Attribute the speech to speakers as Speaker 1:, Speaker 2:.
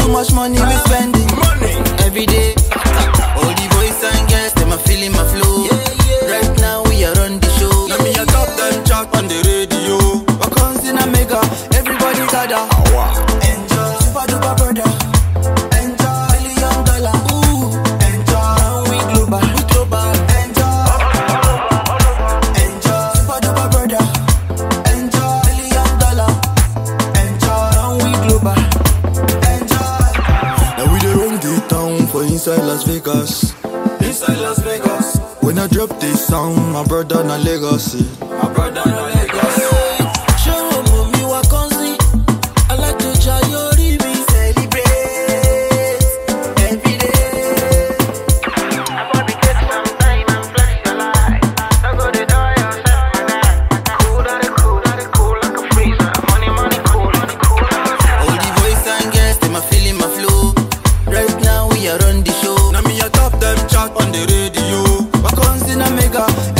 Speaker 1: much money we spending. Every day. All the boys and girls, them are feeling my flow. Right now we are on the show.
Speaker 2: Let me a top them chat on the radio.
Speaker 1: What comes in a mega, everybody gather. Enjoy, super duper brother. Enjoy, $1 million. Ooh, enjoy, we global, we global. Enjoy, enjoy, super duper brother. Enjoy, $1 million. Enjoy, we global. Enjoy.
Speaker 2: Now we dey run the town for inside Las Vegas.
Speaker 1: Inside Las Vegas.
Speaker 2: When I drop this sound, my brother na legacy.
Speaker 1: My brother na Lagos. Show me what comes in. I like to try your me celebrate every day.
Speaker 3: I probably take some time and bless your life. I go to die yourself, man. Cool like a freezer. Money, cool.
Speaker 1: All the boys and girls, them are feeling my flow. Right now we are on the show.
Speaker 2: Now me a top them chat on the radio.
Speaker 1: What comes in a mega,